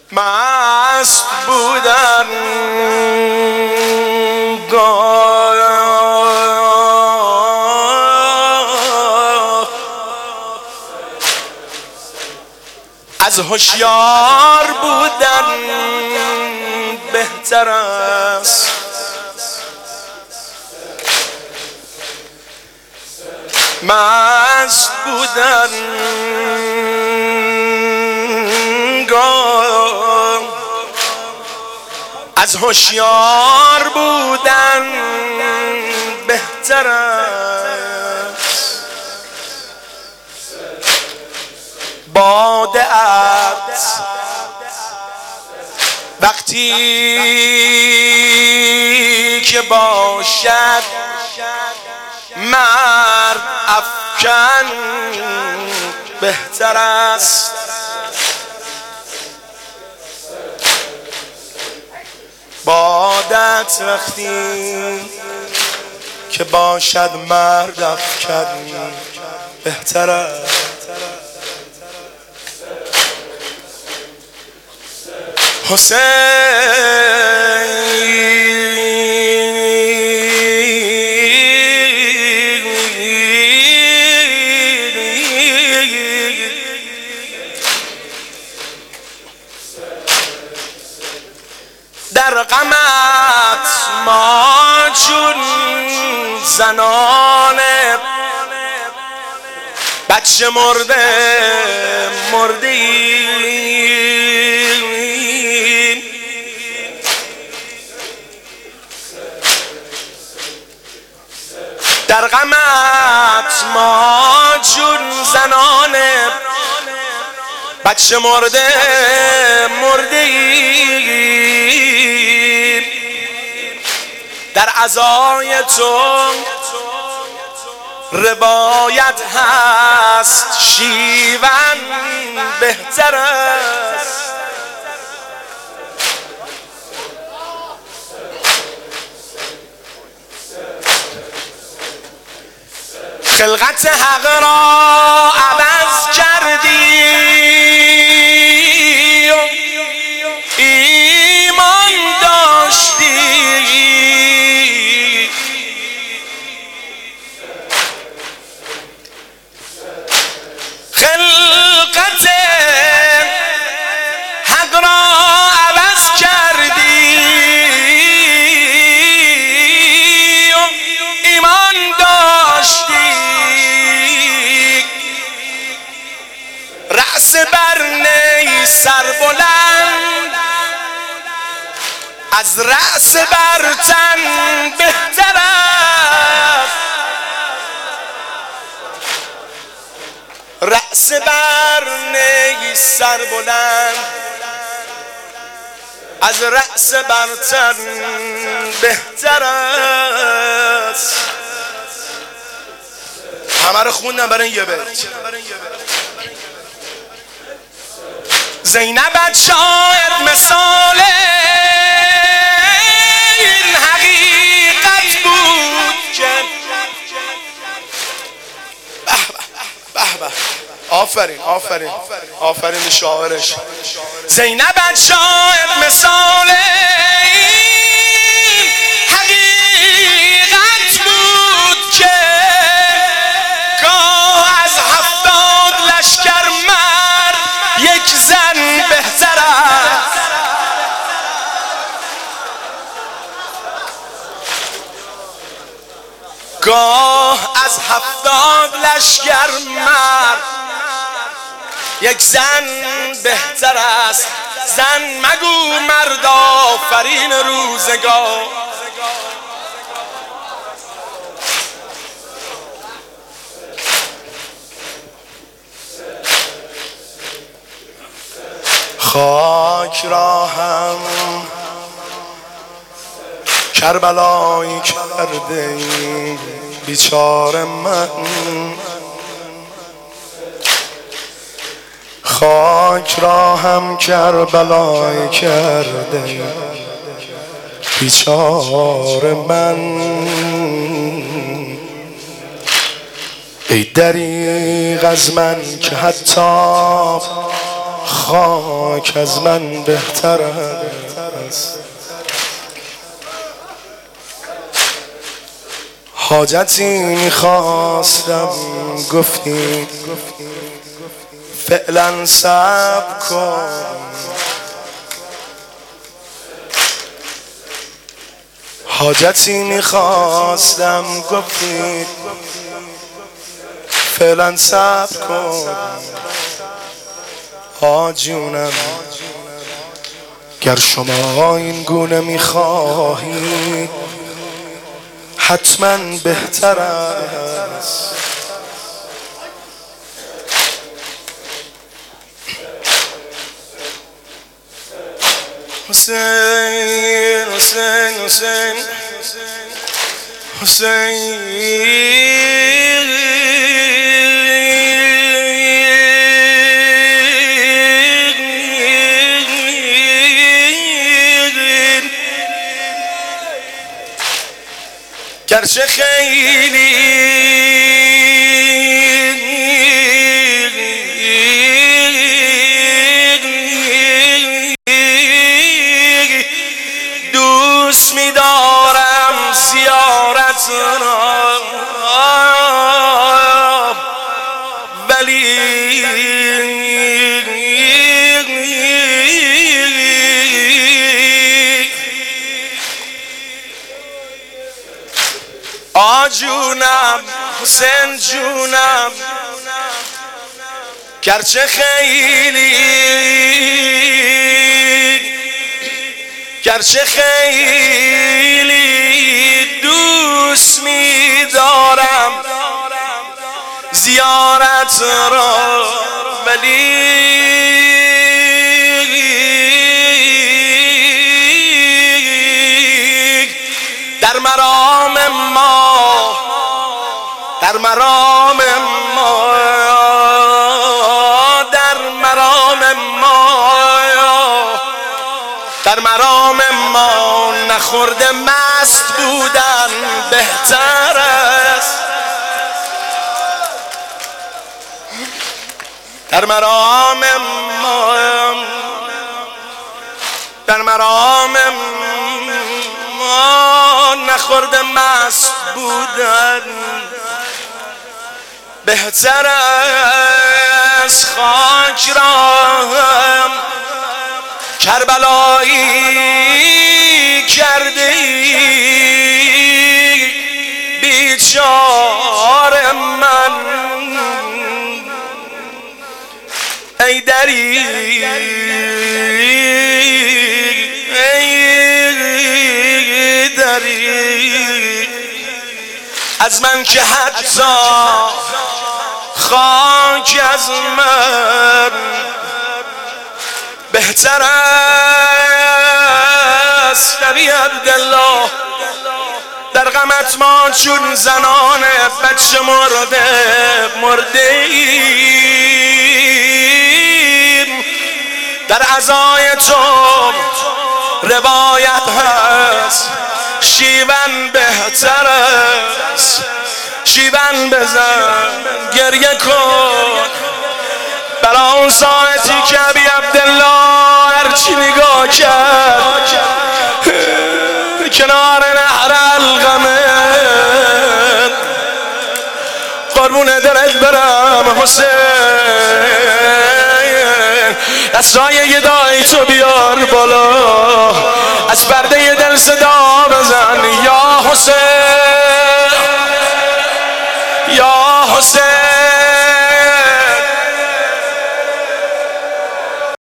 مست بودن از هوشیار بودن بهتر است. مست بودن از هوشیار بودن بهتر است. باده‌ات وقتی که باشد مرد افکن بهتر است. بادت وقتی که باشد مرد افکن بهتر است. حسین در غمت ما چون زنان بچه مردیم. در غمت ما چون زنان بچه مردیم. در عزای تو روایت هست شیون بهتر است. خلقت حق را عوض کردی ایمان داشتی. خلقت حق را عوض کردی ایمان داشتی. رأس بر نی سر بلند از رأس بر تن بهتر است. رأس بر نی سر بلند از رأس بر تن بهتر است. همه رو خوندم برای یه بیت. زینبت شاید مثال این حقیقت بود که آفرین آفرین آفرین به شاعرش. زینبت شاید مثال این حقیقت بود که گاه از 70 لشکر مرد یک زن بهتر است. گاه از 70 لشکر مرد یک زن بهتر است. زن مگو مرد آفرین روزگار. خاک را هم کربلایی کرده بیچاره من. خاک را هم کربلایی کرده بیچاره من. ای دریغ از من که حتی خاک از من بهتر است. حاجتی میخواستم گفتی فعلا صبر کن. حاجتی میخواستم گفتی فعلا صبر کن. جونم گر شما این گونه میخواهید حتما بهتر است. حسین حسین حسین حسین گرچه خیلی دوست می‌دارم زیارت را، ولی جونم حسین جونم گرچه خیلی دوست می‌دارم زیارت را، ولی در مرام ما نخورده مست بودن بهتر است. در مرام ما نخورده مست بودن بهتر است. خاک را کربلایی کرده بیچاره من، ای دریغ ای دریغ از من که حتی خاک از من بهتر است. نبی عبدالله در غمت ما چون زنان بچه مردیم. در عزای تو روایت هست شیون بهتر است. شیون بزن گریه کن برا اون ساعتی که ابی عبدالله هرچی نگاه کرد کنار نهر القمه. قربون دلت برم حسین، از سایه دایی تو بیار بالا، از پرده دل صدا بزن یا حسین.